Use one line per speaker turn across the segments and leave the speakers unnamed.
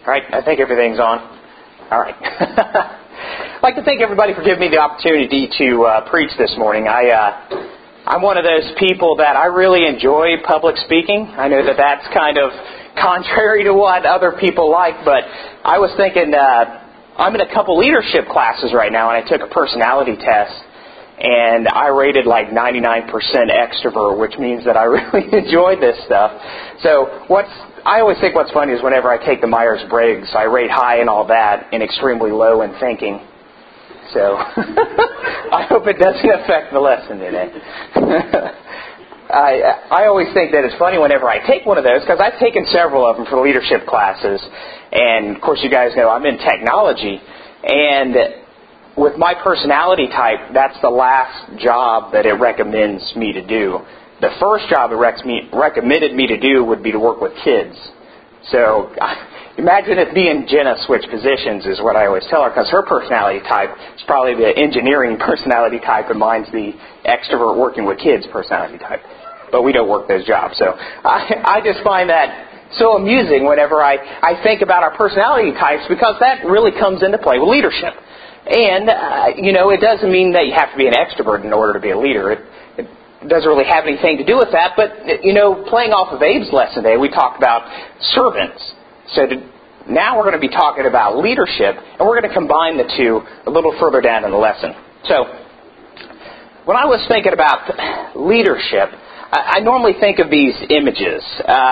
Right? I think everything's on. All right. I'd like to thank everybody for giving me the opportunity to preach this morning. I'm one of those people that I really enjoy public speaking. I know that that's kind of contrary to what other people like, but I was thinking I'm in a couple leadership classes right now, and I took a personality test, and I rated like 99% extrovert, which means that I really enjoyed this stuff. So I always think what's funny is whenever I take the Myers-Briggs, I rate high and all that and extremely low in thinking. So I hope it doesn't affect the lesson today. I always think that it's funny whenever I take one of those, because I've taken several of them for leadership classes, and of course you guys know I'm in technology, and with my personality type, that's the last job that it recommends me to do. The first job it recommended me to do would be to work with kids. So imagine if me and Jenna switch positions is what I always tell her, because her personality type is probably the engineering personality type, and mine's the extrovert working with kids personality type. But we don't work those jobs. So I just find that so amusing whenever I think about our personality types, because that really comes into play with leadership. And, it doesn't mean that you have to be an extrovert in order to be a leader. It doesn't really have anything to do with that. But, playing off of Abe's lesson today, we talked about servants. So now we're going to be talking about leadership, and we're going to combine the two a little further down in the lesson. So when I was thinking about leadership, I normally think of these images.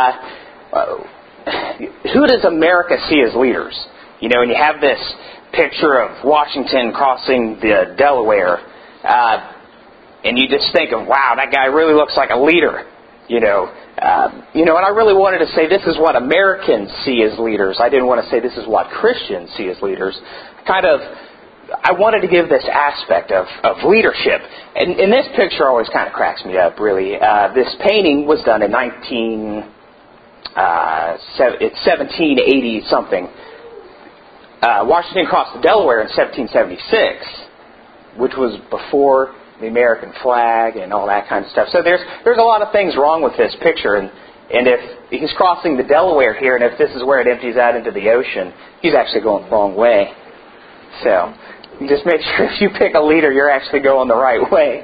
Who does America see as leaders? And you have this picture of Washington crossing the Delaware, and you just think of, wow, that guy really looks like a leader, and I really wanted to say this is what Americans see as leaders. I didn't want to say this is what Christians see as leaders. I wanted to give this aspect of leadership. And this picture always kind of cracks me up, really. This painting was done in 1780-something. Washington crossed the Delaware in 1776, which was before the American flag and all that kind of stuff. So there's a lot of things wrong with this picture, and if he's crossing the Delaware here, and if this is where it empties out into the ocean, he's actually going the wrong way. So just make sure if you pick a leader, you're actually going the right way.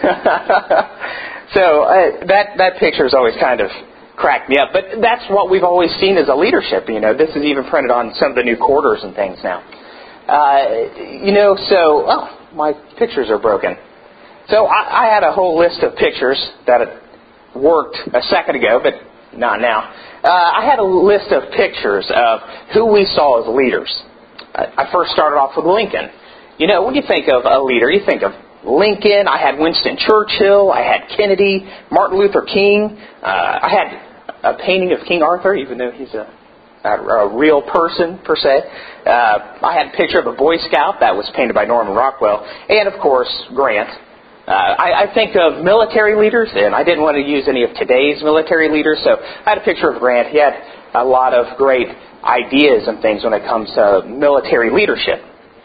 So that picture's always kind of cracked me up. But that's what we've always seen as a leadership. This is even printed on some of the new quarters and things now. My pictures are broken. So I had a whole list of pictures that worked a second ago, but not now. I had a list of pictures of who we saw as leaders. I first started off with Lincoln. When you think of a leader, you think of Lincoln. I had Winston Churchill. I had Kennedy, Martin Luther King. I had a painting of King Arthur, even though he's a real person, per se. I had a picture of a Boy Scout that was painted by Norman Rockwell. And, of course, Grant. I think of military leaders, and I didn't want to use any of today's military leaders, so I had a picture of Grant. He had a lot of great ideas and things when it comes to military leadership.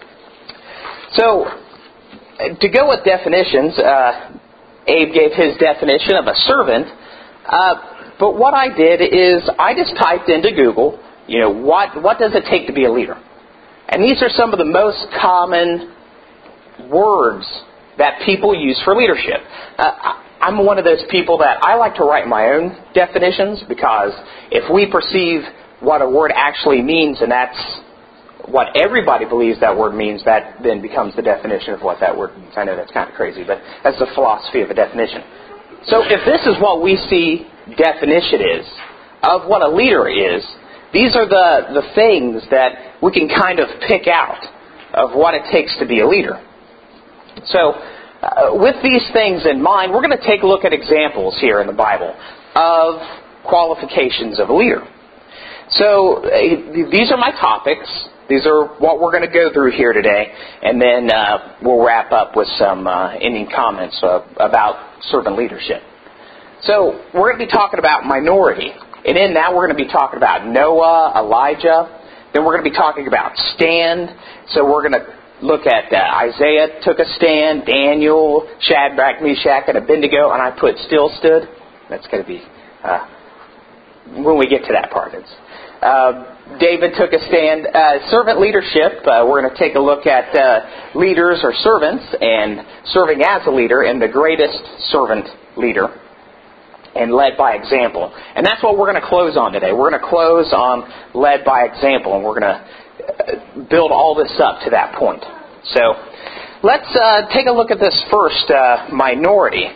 So, to go with definitions, Abe gave his definition of a servant, but what I did is I just typed into Google, what does it take to be a leader? And these are some of the most common words that people use for leadership. I'm one of those people that I like to write my own definitions, because if we perceive what a word actually means, and that's what everybody believes that word means, that then becomes the definition of what that word means. I know that's kind of crazy, but that's the philosophy of a definition. So if this is what we see definition is of what a leader is, these are the things that we can kind of pick out of what it takes to be a leader. So with these things in mind, we're going to take a look at examples here in the Bible of qualifications of a leader. So these are my topics. These are what we're going to go through here today, and then we'll wrap up with some ending comments about servant leadership. So we're going to be talking about minority, and in that we're going to be talking about Noah, Elijah. Then we're going to be talking about stand. So we're going to look at Isaiah took a stand, Daniel, Shadrach, Meshach, and Abednego, and I put still stood. That's going to be when we get to that part. David took a stand. Servant leadership, we're going to take a look at leaders or servants and serving as a leader and the greatest servant leader and led by example. And that's what we're going to close on today. We're going to close on led by example, and we're going to build all this up to that point. So let's take a look at this first minority.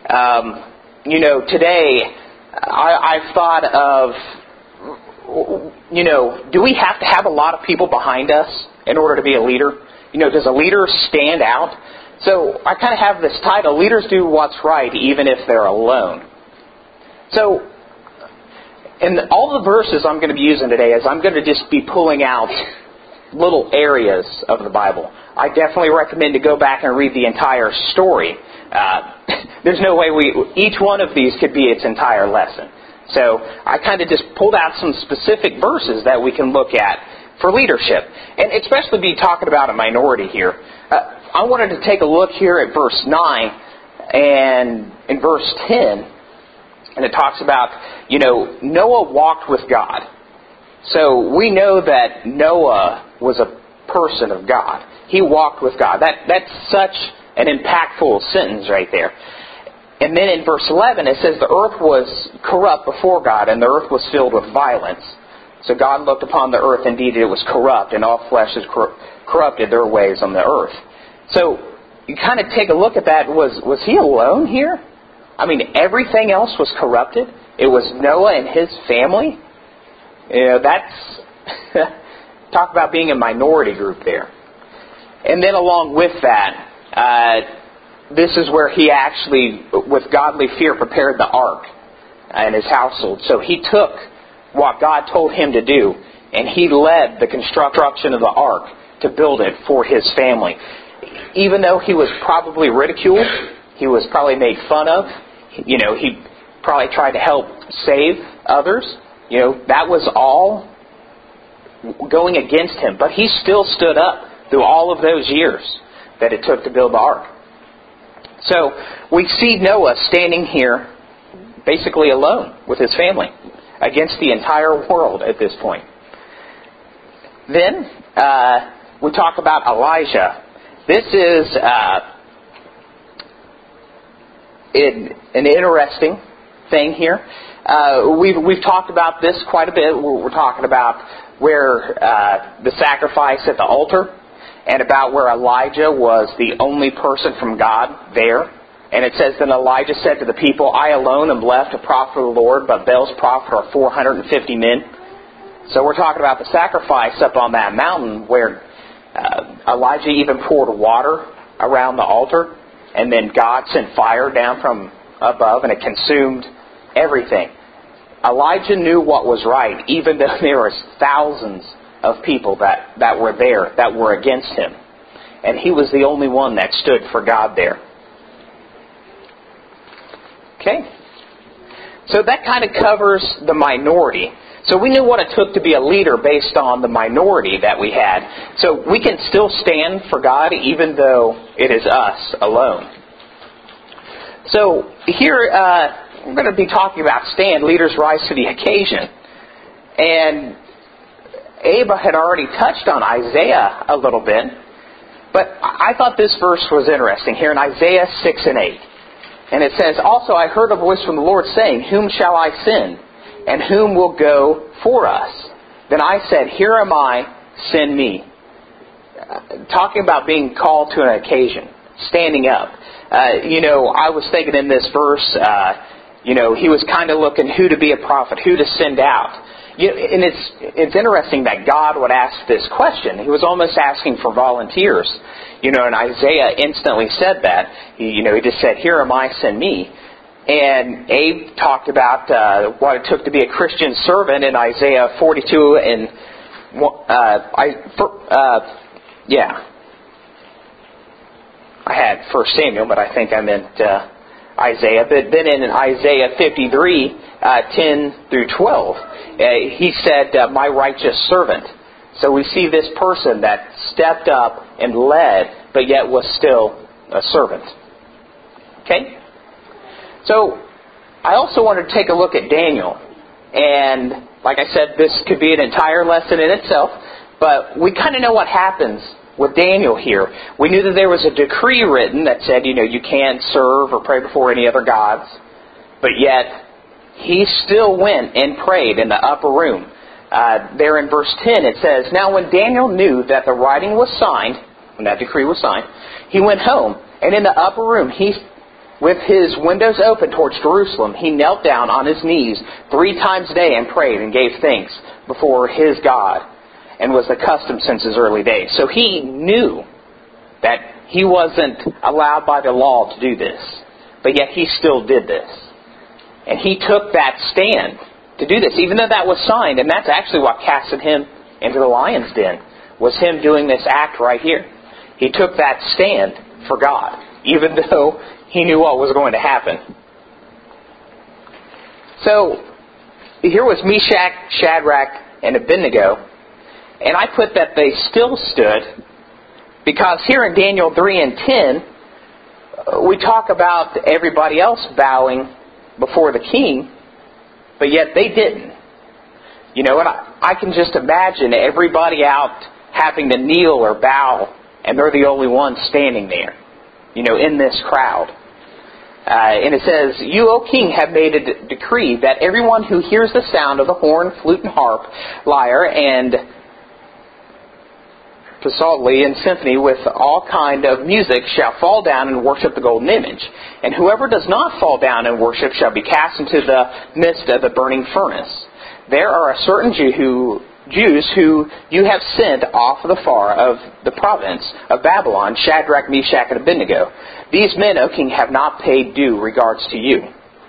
Today I've thought of, do we have to have a lot of people behind us in order to be a leader? Does a leader stand out? So I kind of have this title, Leaders Do What's Right Even If They're Alone. So in all the verses I'm going to be using today is I'm going to just be pulling out little areas of the Bible. I definitely recommend to go back and read the entire story. There's no way each one of these could be its entire lesson. So I kind of just pulled out some specific verses that we can look at for leadership. And especially be talking about a minority here. I wanted to take a look here at verse 9 and in verse 10. And it talks about, Noah walked with God. So we know that Noah was a person of God. He walked with God. That's such an impactful sentence right there. And then in verse 11 it says the earth was corrupt before God and the earth was filled with violence. So God looked upon the earth, indeed it was corrupt, and all flesh is corrupted their ways on the earth. So you kind of take a look at that. Was he alone here? I mean, everything else was corrupted. It was Noah and his family. That's talk about being a minority group there. And then along with that, this is where he actually, with godly fear, prepared the ark and his household. So he took what God told him to do, and he led the construction of the ark to build it for his family. Even though he was probably ridiculed, he was probably made fun of, he probably tried to help save others. That was all going against him. But he still stood up through all of those years that it took to build the ark. So we see Noah standing here basically alone with his family against the entire world at this point. Then we talk about Elijah. This is an interesting thing here. We've talked about this quite a bit. We're talking about where the sacrifice at the altar, and about where Elijah was the only person from God there. And it says, then Elijah said to the people, I alone am left a prophet of the Lord, but Baal's prophet are 450 men. So we're talking about the sacrifice up on that mountain where Elijah even poured water around the altar, and then God sent fire down from above and it consumed everything. Elijah knew what was right, even though there were thousands of people that were there that were against him. And he was the only one that stood for God there. Okay? So that kind of covers the minority. So we knew what it took to be a leader based on the minority that we had. So we can still stand for God even though it is us alone. So here we're going to be talking about stand, leaders rise to the occasion. And Aba had already touched on Isaiah a little bit, but I thought this verse was interesting here in Isaiah 6 and 8. And it says, also I heard a voice from the Lord saying, whom shall I send? And whom will go for us? Then I said, here am I, send me. Talking about being called to an occasion, standing up. I was thinking in this verse, he was kind of looking who to be a prophet, who to send out. And it's interesting that God would ask this question. He was almost asking for volunteers. And Isaiah instantly said that. He just said, here am I, send me. And Abe talked about what it took to be a Christian servant in Isaiah 42 and I had 1 Samuel, but I think I meant Isaiah. But then in Isaiah 53, 10 through 12, he said, my righteous servant. So we see this person that stepped up and led, but yet was still a servant. Okay? So I also wanted to take a look at Daniel. And like I said, this could be an entire lesson in itself. But we kind of know what happens with Daniel here. We knew that there was a decree written that said, you can't serve or pray before any other gods. But yet, he still went and prayed in the upper room. There in verse 10 it says, "Now when Daniel knew that the writing was signed," when that decree was signed, "he went home, and in the upper room, with his windows open towards Jerusalem, he knelt down on his knees 3 times a day and prayed and gave thanks before his God, and was the custom since his early days." So he knew that he wasn't allowed by the law to do this, but yet he still did this. And he took that stand to do this, even though that was signed. And that's actually what casted him into the lion's den, was him doing this act right here. He took that stand for God, even though he knew what was going to happen. So, here was Meshach, Shadrach, and Abednego. And I put that they still stood, because here in Daniel 3 and 10, we talk about everybody else bowing before the king, but yet they didn't. And I can just imagine everybody out having to kneel or bow, and they're the only ones standing there, in this crowd. And it says, "You, O king, have made a decree that everyone who hears the sound of the horn, flute, and harp, lyre, and psaltery and symphony with all kind of music shall fall down and worship the golden image. And whoever does not fall down and worship shall be cast into the midst of the burning furnace. There are a certain Jews who you have sent off the far of the province of Babylon, Shadrach, Meshach, and Abednego. These men, O king, have not paid due regards to you."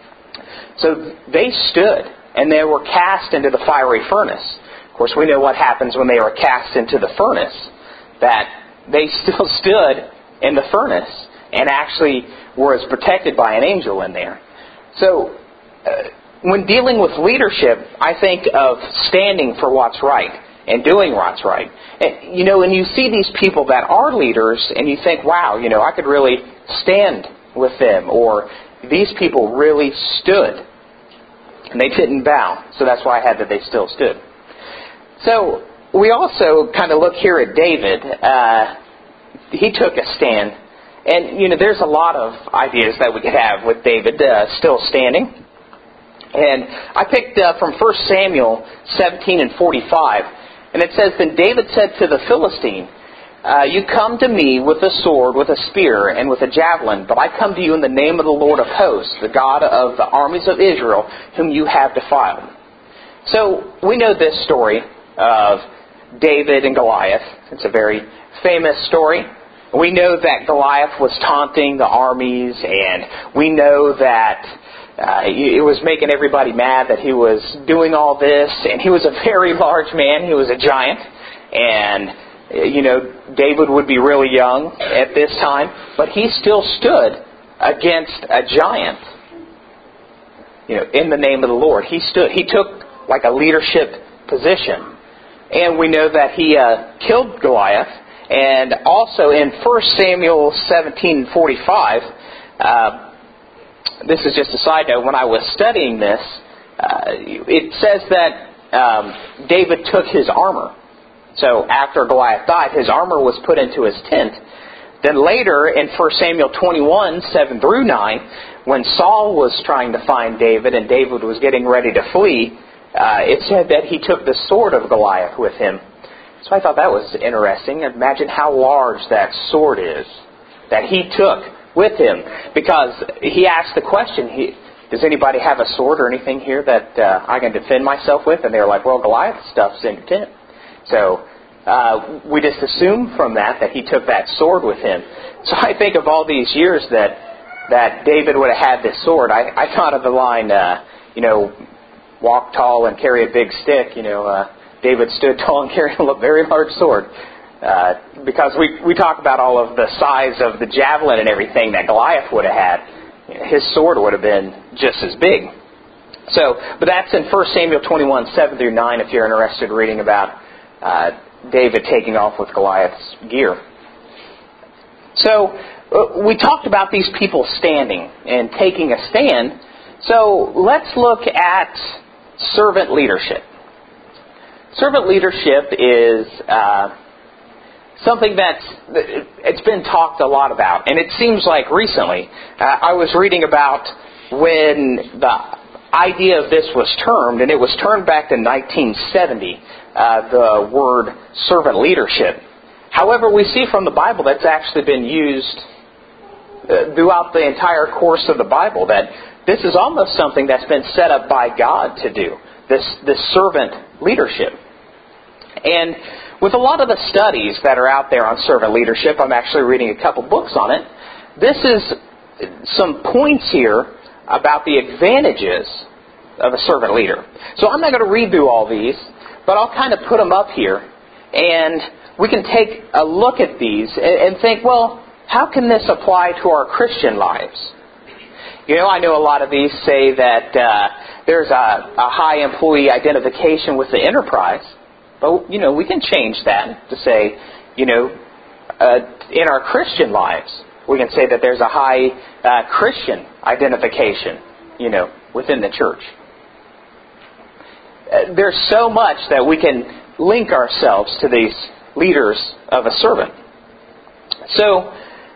So they stood, and they were cast into the fiery furnace. Of course, we know what happens when they were cast into the furnace, that they still stood in the furnace and actually were protected by an angel in there. So, when dealing with leadership, I think of standing for what's right and doing what's right. And you see these people that are leaders, and you think, wow, I could really stand with them, or these people really stood, and they didn't bow. So that's why I had that they still stood. So, we also kind of look here at David. He took a stand. And, there's a lot of ideas that we could have with David still standing. And I picked from 1 Samuel 17 and 45. And it says, "Then David said to the Philistine, you come to me with a sword, with a spear, and with a javelin, but I come to you in the name of the Lord of hosts, the God of the armies of Israel, whom you have defiled." So, we know this story of David and Goliath. It's a very famous story. We know that Goliath was taunting the armies, and we know that it was making everybody mad that he was doing all this, and he was a very large man. He was a giant, and David would be really young at this time, but he still stood against a giant. In the name of the Lord, he stood. He took like a leadership position. And we know that he killed Goliath. And also in 1 Samuel 17:45, this is just a side note, when I was studying this, it says that David took his armor. So after Goliath died, his armor was put into his tent. Then later in 1 Samuel 21, 7 through 9, when Saul was trying to find David and David was getting ready to flee, it said that he took the sword of Goliath with him. So I thought that was interesting. Imagine how large that sword is that he took with him. Because he asked the question, does anybody have a sword or anything here that I can defend myself with? And they were like, well, Goliath's stuff's in your tent. So we just assume from that he took that sword with him. So I think of all these years that David would have had this sword. I thought of the line, walk tall and carry a big stick. David stood tall and carried a very large sword. Because we talk about all of the size of the javelin and everything that Goliath would have had. His sword would have been just as big. But that's in 1 Samuel 21, 7 through 9, if you're interested in reading about David taking off with Goliath's gear. So we talked about these people standing and taking a stand. So let's look at servant leadership. Servant leadership is something it's been talked a lot about, and it seems like recently. I was reading about when the idea of this was termed, and it was termed back in 1970, the word servant leadership. However, we see from the Bible that's actually been used throughout the entire course of the Bible, that this is almost something that's been set up by God to do, this servant leadership. And with a lot of the studies that are out there on servant leadership, I'm actually reading a couple books on it. This is some points here about the advantages of a servant leader. So I'm not going to read through all these, but I'll kind of put them up here, and we can take a look at these and think, well, how can this apply to our Christian lives? You know, I know a lot of these say that there's a high employee identification with the enterprise. But, you know, we can change that to say, you know, in our Christian lives, we can say that there's a high Christian identification, you know, within the church. There's so much that we can link ourselves to these leaders of a servant. So,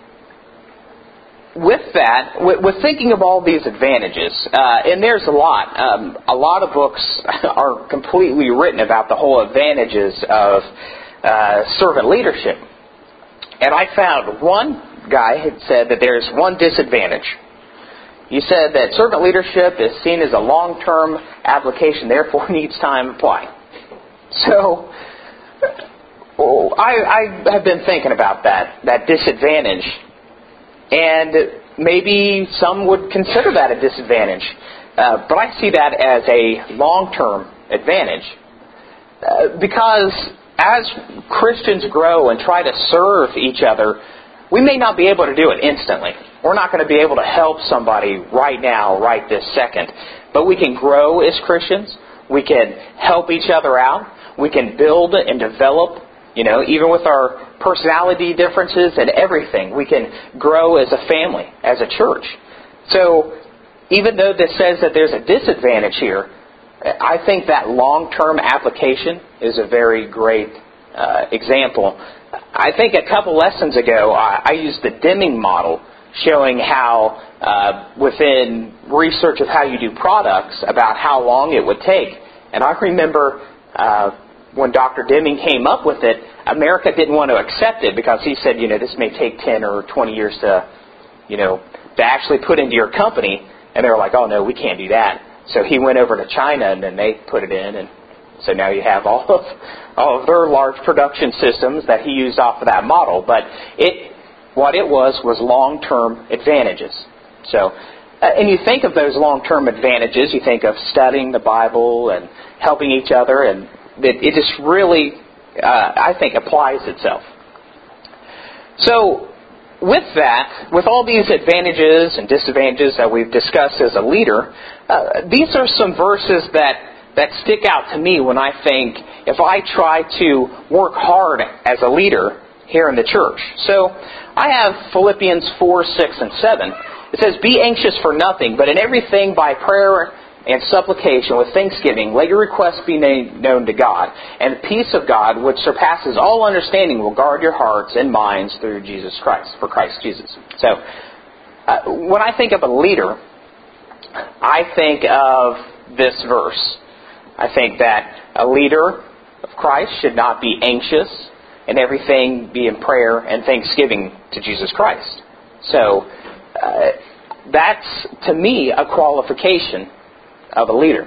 with that, with thinking of all these advantages, and there's a lot of books are completely written about the whole advantages of servant leadership. And I found one guy had said that there's one disadvantage. He said that servant leadership is seen as a long-term application, therefore needs time applying. So, I have been thinking about that disadvantage. And maybe some would consider that a disadvantage. But I see that as a long-term advantage. Because as Christians grow and try to serve each other, we may not be able to do it instantly. We're not going to be able to help somebody right now, right this second. But we can grow as Christians. We can help each other out. We can build and develop, you know, even with our personality differences and everything. We can grow as a family, as a church. So, even though this says that there's a disadvantage here, I think that long-term application is a very great example. I think a couple lessons ago, I used the Deming model, showing how within research of how you do products, about how long it would take. And I remember when Dr. Deming came up with it, America didn't want to accept it because he said, you know, this may take 10 or 20 years to actually put into your company. And they were like, oh, no, we can't do that. So he went over to China, and then they put it in. And so now you have all of their large production systems that he used off of that model. But what it was long-term advantages. So, and you think of those long-term advantages, you think of studying the Bible and helping each other, and it just really, I think, applies itself. So, with that, with all these advantages and disadvantages that we've discussed as a leader, these are some verses that stick out to me when I think, if I try to work hard as a leader here in the church. So, I have Philippians 4, 6, and 7. It says, be anxious for nothing, but in everything by prayer and supplication with thanksgiving, let your requests be known to God. And the peace of God, which surpasses all understanding, will guard your hearts and minds through Jesus Christ, for Christ Jesus. So, when I think of a leader, I think of this verse. I think that a leader of Christ should not be anxious, and everything be in prayer and thanksgiving to Jesus Christ. So, that's, to me, a qualification of a leader.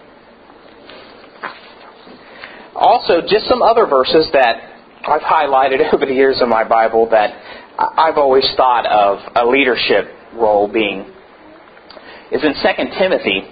Also, just some other verses that I've highlighted over the years in my Bible that I've always thought of a leadership role being is in 2 Timothy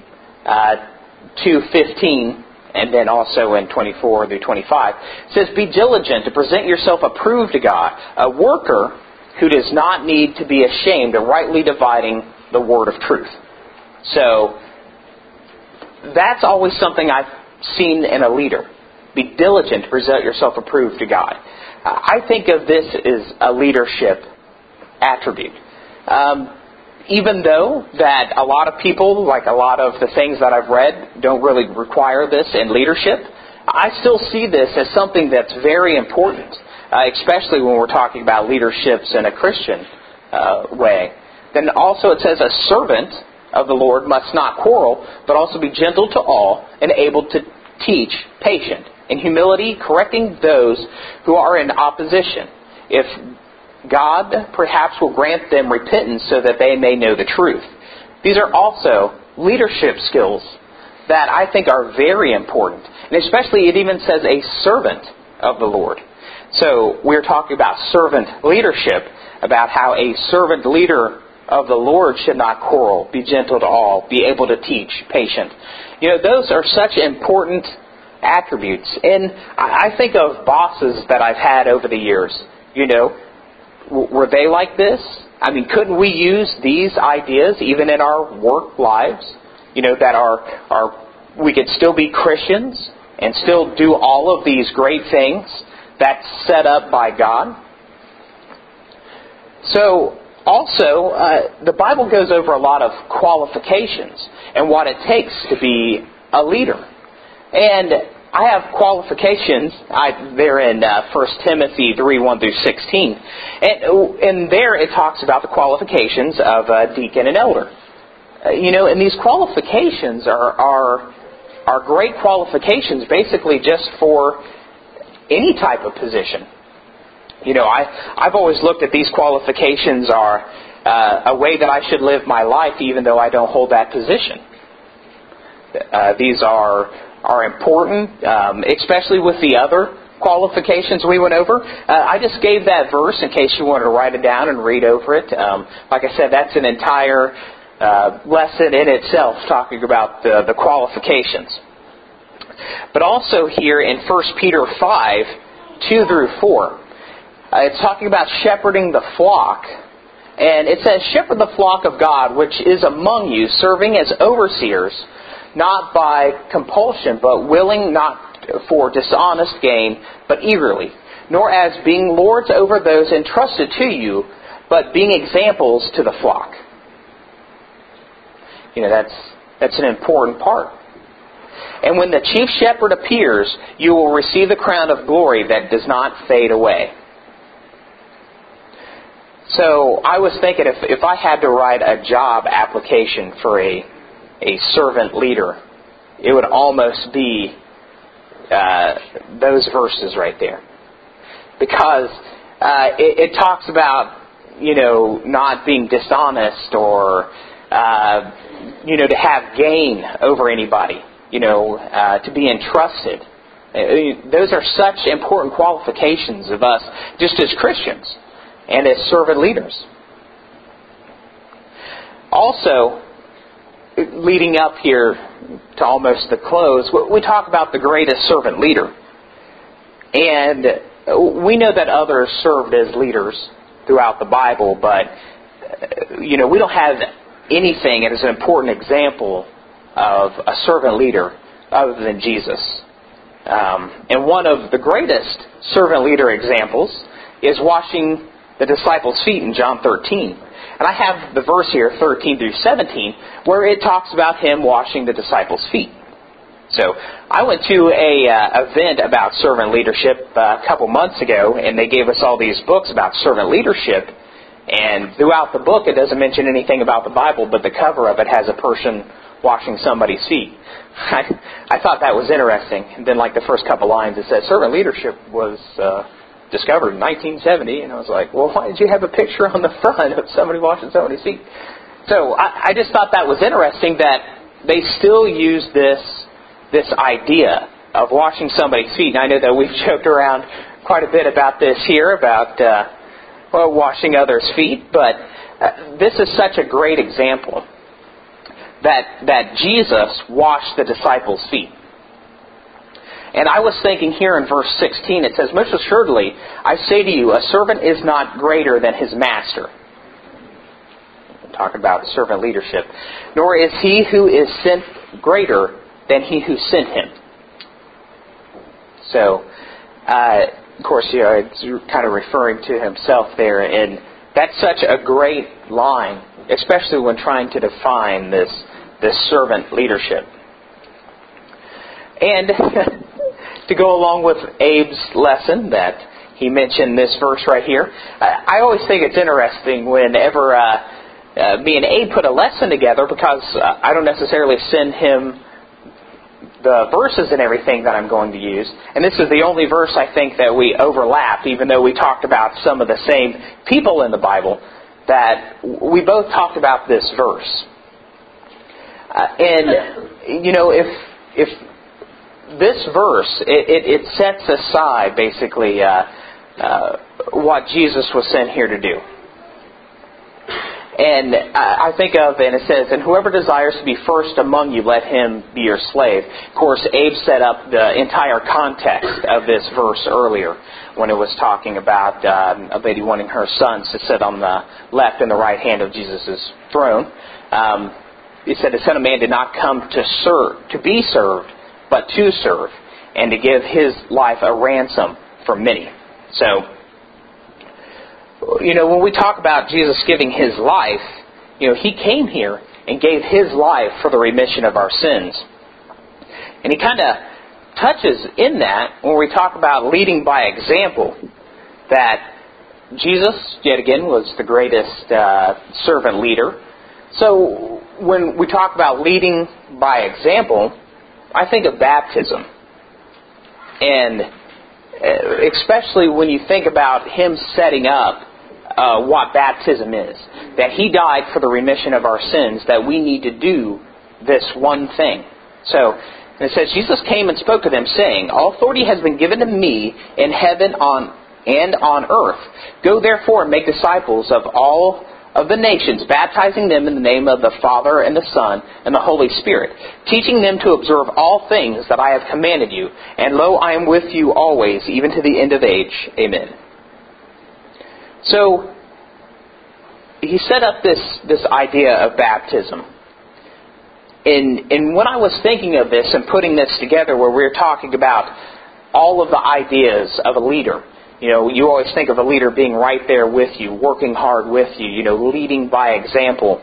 2:15, and then also in 24 through 25. It says, be diligent to present yourself approved to God, a worker who does not need to be ashamed of rightly dividing the word of truth. So, that's always something I've seen in a leader. Be diligent to present yourself approved to God. I think of this as a leadership attribute. even though that a lot of people, like a lot of the things that I've read, don't really require this in leadership, I still see this as something that's very important, especially when we're talking about leaderships in a Christian way. Then also it says, a servant of the Lord must not quarrel, but also be gentle to all and able to teach, patient, in humility, correcting those who are in opposition, if God perhaps will grant them repentance so that they may know the truth. These are also leadership skills that I think are very important. And especially it even says a servant of the Lord. So we're talking about servant leadership, about how a servant leader of the Lord should not quarrel, be gentle to all, be able to teach, patient. Those are such important attributes. And I think of bosses that I've had over the years. Were they like this? I mean, couldn't we use these ideas even in our work lives? That we could still be Christians and still do all of these great things that's set up by God. So, also, the Bible goes over a lot of qualifications and what it takes to be a leader. And I have qualifications. They're in 1 Timothy 3:1 through 16. And there it talks about the qualifications of a deacon and elder. And these qualifications are great qualifications basically just for any type of position. I've always looked at these qualifications are a way that I should live my life even though I don't hold that position. These are important, especially with the other qualifications we went over. I just gave that verse in case you wanted to write it down and read over it. Like I said, that's an entire lesson in itself talking about the qualifications. But also here in 1 Peter 5:2 through 4, it's talking about shepherding the flock. And it says, shepherd the flock of God, which is among you, serving as overseers, not by compulsion, but willing, not for dishonest gain, but eagerly, nor as being lords over those entrusted to you, but being examples to the flock. That's an important part. And when the chief shepherd appears, you will receive the crown of glory that does not fade away. So I was thinking if I had to write a job application for a servant leader, it would almost be those verses right there. Because it talks about, not being dishonest or, to have gain over anybody, to be entrusted. Those are such important qualifications of us just as Christians and as servant leaders. Also, leading up here to almost the close, we talk about the greatest servant leader. And we know that others served as leaders throughout the Bible, but we don't have anything as an important example of a servant leader other than Jesus. And one of the greatest servant leader examples is washing the disciples' feet in John 13. And I have the verse here, 13 through 17, where it talks about him washing the disciples' feet. So I went to a event about servant leadership a couple months ago, and they gave us all these books about servant leadership. And throughout the book, it doesn't mention anything about the Bible, but the cover of it has a person washing somebody's feet. I thought that was interesting. And then, like the first couple lines, it says servant leadership was discovered in 1970, and I was like, well, why did you have a picture on the front of somebody washing somebody's feet? So I just thought that was interesting that they still use this idea of washing somebody's feet. And I know that we've joked around quite a bit about this here, about washing others' feet, but this is such a great example that Jesus washed the disciples' feet. And I was thinking here in verse 16, it says, most assuredly, I say to you, a servant is not greater than his master. I'm talking about servant leadership. Nor is he who is sent greater than he who sent him. So, of course, it's kind of referring to himself there in That's such a great line, especially when trying to define this servant leadership. And to go along with Abe's lesson that he mentioned this verse right here, I always think it's interesting whenever me and Abe put a lesson together, because I don't necessarily send him the verses and everything that I'm going to use. And this is the only verse I think that we overlap, even though we talked about some of the same people in the Bible, that we both talked about this verse. And, you know, if this verse, it sets aside basically what Jesus was sent here to do. And I think of, and it says, and whoever desires to be first among you, let him be your slave. Of course, Abe set up the entire context of this verse earlier when it was talking about a lady wanting her sons to sit on the left and the right hand of Jesus' throne. He said, the Son of Man did not come to be served, but to serve, and to give his life a ransom for many. So, you know, when we talk about Jesus giving his life, you know, he came here and gave his life for the remission of our sins. And he kind of touches in that when we talk about leading by example, that Jesus, yet again, was the greatest servant leader. So when we talk about leading by example, I think of baptism. And especially when you think about him setting up what baptism is. That he died for the remission of our sins, that we need to do this one thing. So, and it says, Jesus came and spoke to them, saying, all authority has been given to me in heaven and on earth. Go therefore and make disciples of all of the nations, baptizing them in the name of the Father and the Son and the Holy Spirit, teaching them to observe all things that I have commanded you. And lo, I am with you always, even to the end of age. Amen. So, he set up this idea of baptism. And when I was thinking of this and putting this together, where we were talking about all of the ideas of a leader, you know, you always think of a leader being right there with you, working hard with you, you know, leading by example.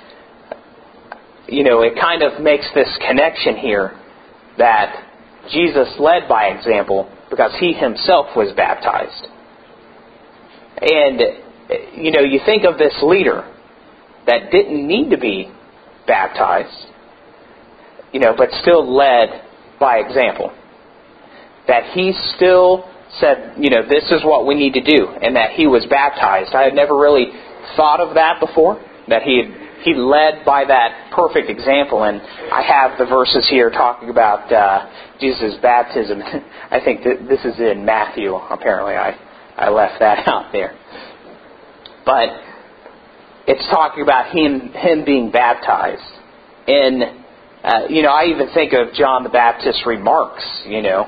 You know, it kind of makes this connection here that Jesus led by example because he himself was baptized. And, you know, you think of this leader that didn't need to be baptized, you know, but still led by example. That he still said, you know, this is what we need to do, and that he was baptized. I had never really thought of that before, that he led by that perfect example. And I have the verses here talking about Jesus' baptism. I think this is in Matthew, apparently. I left that out there. But it's talking about him being baptized. And, you know, I even think of John the Baptist's remarks, you know.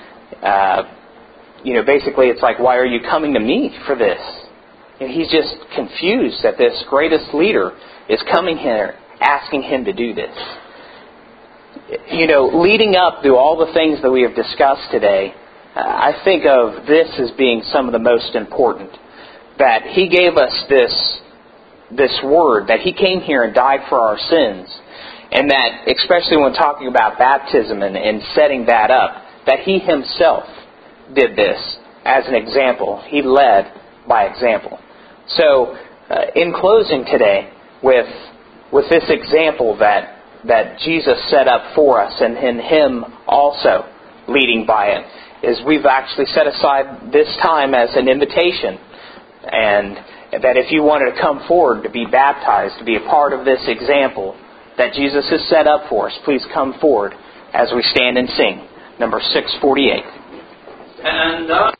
Basically it's like, why are you coming to me for this? And he's just confused that this greatest leader is coming here asking him to do this. You know, leading up through all the things that we have discussed today, I think of this as being some of the most important. That he gave us this word, that he came here and died for our sins. And that, especially when talking about baptism and setting that up, that he himself did this as an example. He led by example. So, in closing today, with this example that Jesus set up for us, and in him also leading by it, is we've actually set aside this time as an invitation, and that if you wanted to come forward to be baptized, to be a part of this example that Jesus has set up for us, please come forward as we stand and sing number 648. And